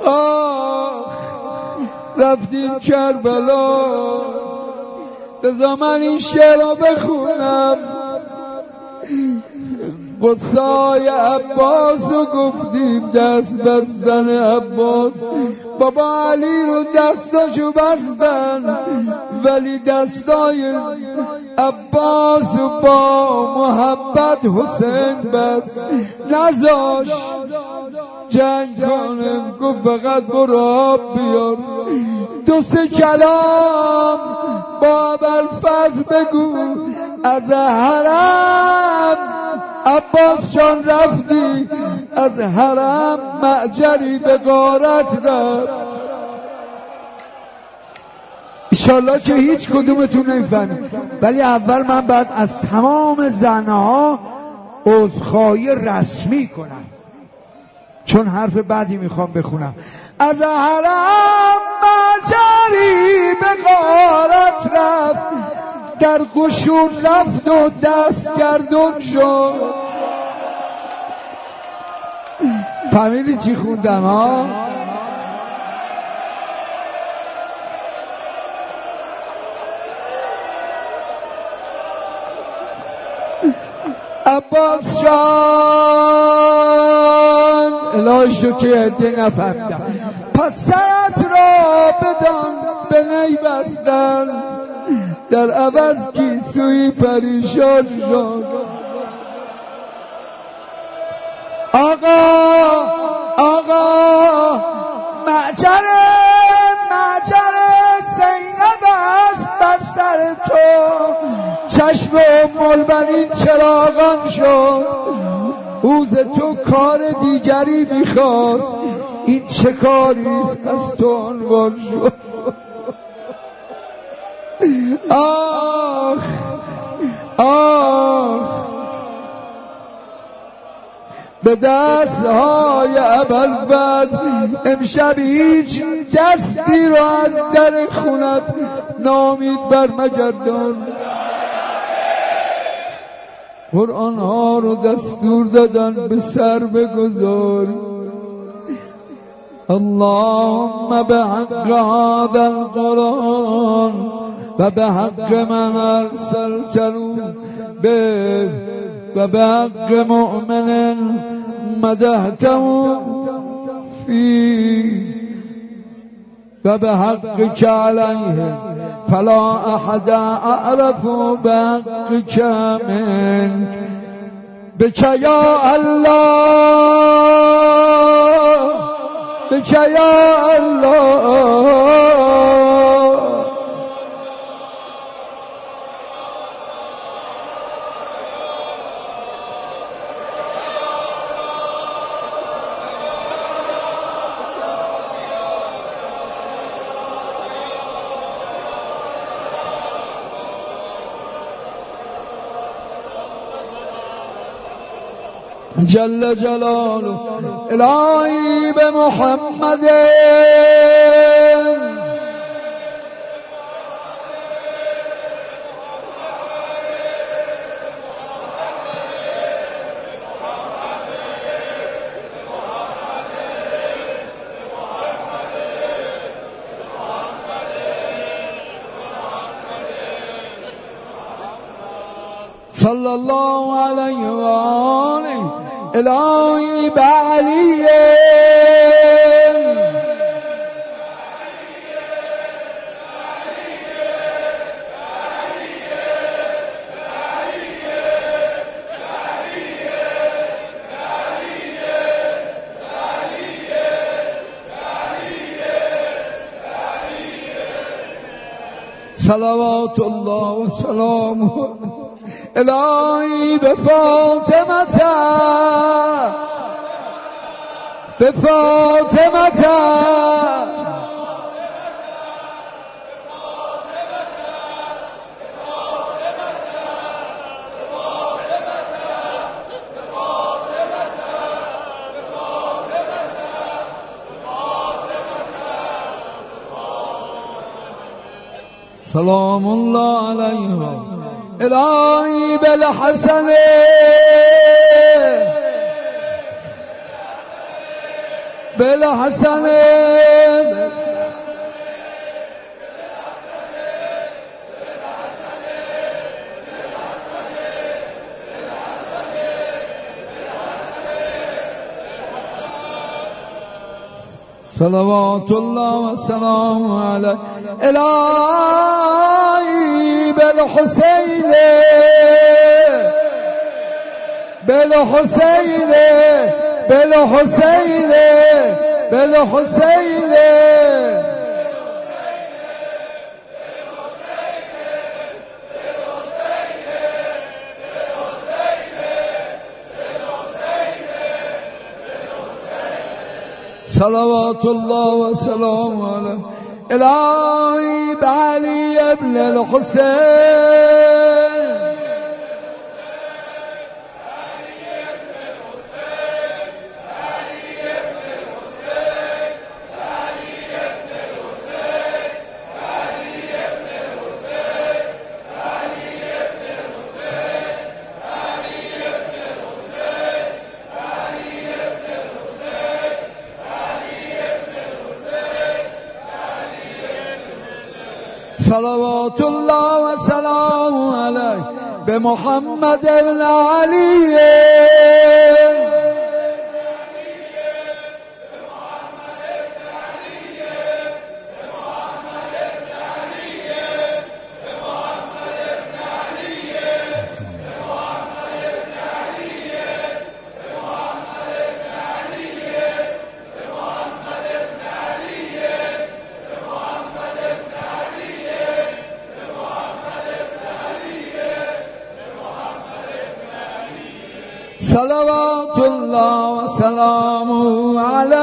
رفتیم کربلا، بذار من این شعر رو بخونم. قصای عباس رو گفتیم دست بستن عباس، بابا علی رو دستاشو بستن، ولی دستای عباس با محبت حسین بست، نذاش جنگ کنم، گفت فقط برو آب بیار. دو سه کلام با ابوالفضل بگو از حرم عباس جان رفتی، از حرم معجری به غارت رفت. ایشالله که هیچ کدومتون نمیفهمید، ولی اول من باید از تمام زنها عذرخواهی رسمی کنم، چون حرف بعدی میخوام بخونم. از حرم معجری به غارت رفت، در قشون رفت و دست گردون شد. فهمیدی چی خوندم ها؟ عباس جان الهی شو که عده نفهمیدم، پس سرت را بدان به نی بستن، در عوض گیسوی پریشان شد. آقا معجر زینب است بر سر تو، چشم ملبنین چراغان شد، اوز تو کار دیگری میخواست، این چه کاریست از تو عنوان شد. آخ به دستهای ابوالفضل امشب هیچ دستی رو از در خونت نامید بر مگردان. قرآن ها رو دستور دادن به سر بگذاری. اللهم به حق هذا القرآن و به حق من ارسلته به و به حق مؤمن مدحته فی و به حق که علیه فلا احد اعرف به حق که من بک یا الله، بک یا الله. جل جلاله الهی به محمد صلی الله علیه و آله الهی به علی صلوات الله و سلامه. الهی به فاطمه به فاطمه سلام الله علیه. الهی بالحسن بالحسن صلوات الله وسلام عليه الهی بالحسین بالحسین بالحسین بالحسین صلوات الله وسلام عليه الهی بعلی ابن الحسین صلوات الله وسلام عليه بمحمد بن علي صلوات الله وسلامه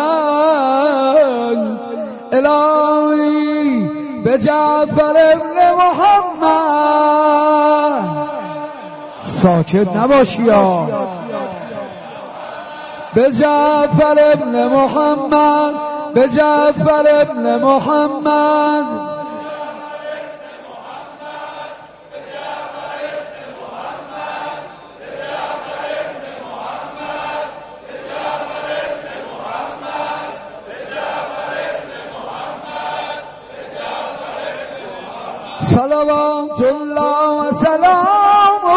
عليه الهی بجعفر ابن محمد ساکت نباشی یا بجعفر ابن محمد بجعفر ابن محمد صلوات الله وسلامه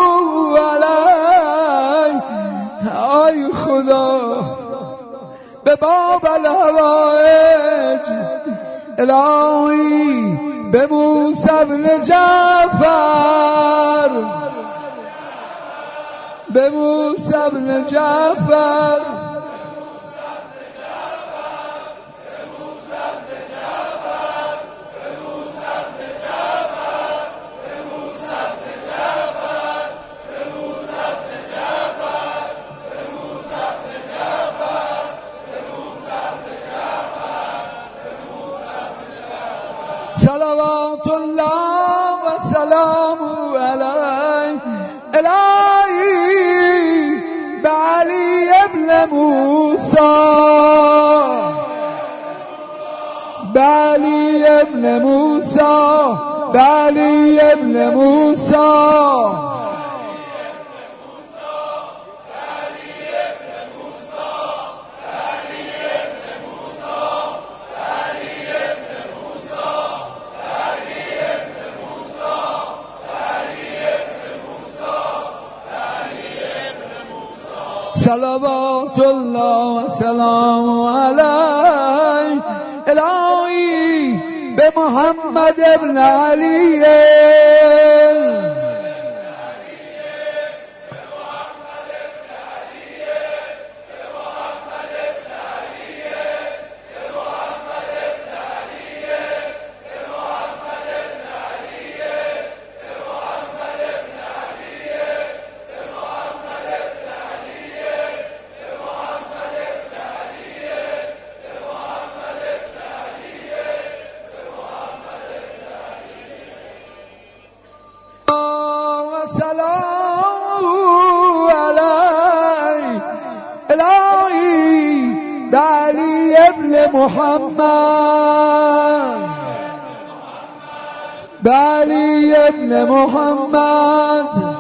علیه ای خدا به باب الهوائج الهی به موسی بن جعفر به موسی بن جعفر صلوات الله وسلامه عليه الهی بعلی ابن موسی بعلی ابن موسی بعلی ابن موسی صلوات الله وسلام علیه الهی به محمد ابن علی بعلی ابن محمد بعلی ابن محمد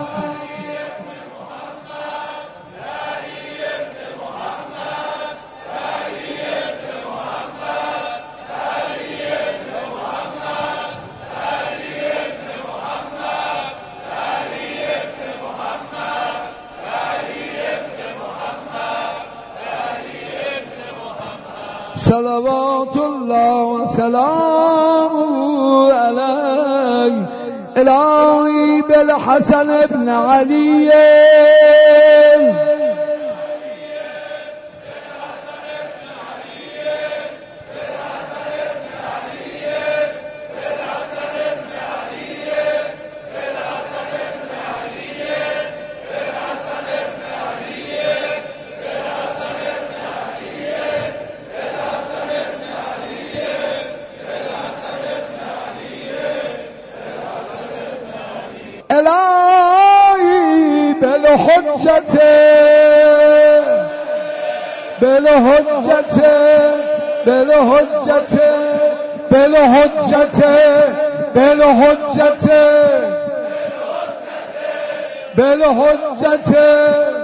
صلوات الله و سلامه علیه الهی بالحسن ابن علی الهی بالحجت بالحجت بالحجت بالحجت بالحجت بالحجت